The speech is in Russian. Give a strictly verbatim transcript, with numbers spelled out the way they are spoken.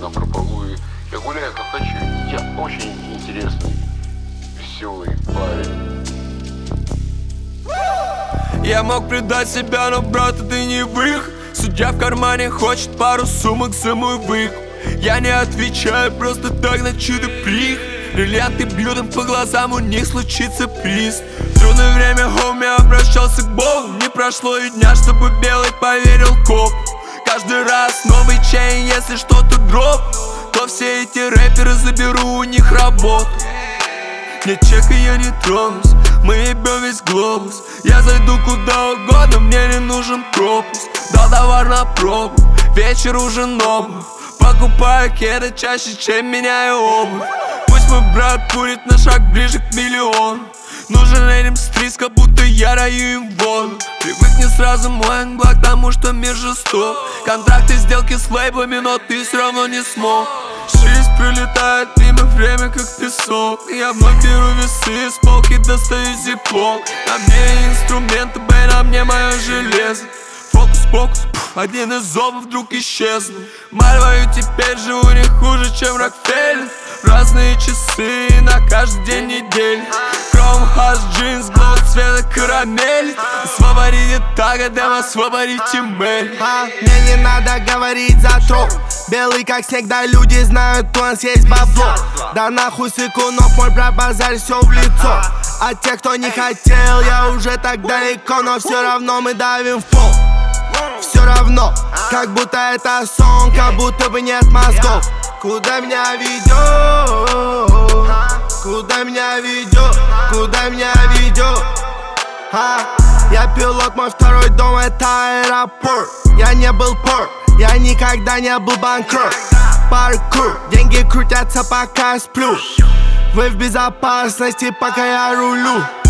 на прополу, и я гуляю как хочу. Я очень интересный, веселый парень. Я мог предать себя, но, брат, это не выход. Судья в кармане хочет пару сумок за мой выкуп. Я не отвечаю просто так на чудо прих. Бриллианты бьют им по глазам, у них случится приз. В трудное время хоми обращался к Богу. Не прошло и дня, чтобы белый поверил коп. Каждый раз новый чейн, если что-то дроп, то все эти рэперы заберу у них работу. Нет чека, я не тронусь, мы ебем весь глобус. Я зайду куда угодно, мне не нужен пропуск. Дал товар на пробу, вечер уже новый. Покупаю кеды чаще, чем меняю обувь. Пусть мой брат будет на шаг ближе к миллиону. Нужен этим стрис, как будто я раю им воду. Привыкни сразу мой англак к тому, что мир жесток. Контракты, сделки с лейблами, но ты все равно не смог. Жизнь прилетает мимо, время как песок. Я вновь беру весы, с полки достаю зиплок. На мне инструменты, бэй, на мне мое железо. Фокус-покус, один из зубов вдруг исчезнул. Мальваю, теперь живу не хуже, чем Рокфеллер. Разные часы на каждый день недели. Chrome Hash джинс, глоу цвета карамель. Освободите тага, дам освободите мель. А, мне не надо говорить за троп. Белый как снег, да люди знают, у нас есть бабло. Да нахуй сыкунов, мой брат базарь все в лицо. А те, кто не хотел, я уже так далеко. Но все равно мы давим в пол. Все равно, как будто это сон, как будто бы нет мозгов. Куда меня ведет? Куда меня ведет? Куда меня ведет? А, я пилот, мой второй дом это аэропорт. Я не был пор, я никогда не был банкрот. Паркур, деньги крутятся пока я сплю. Вы в безопасности, пока я рулю.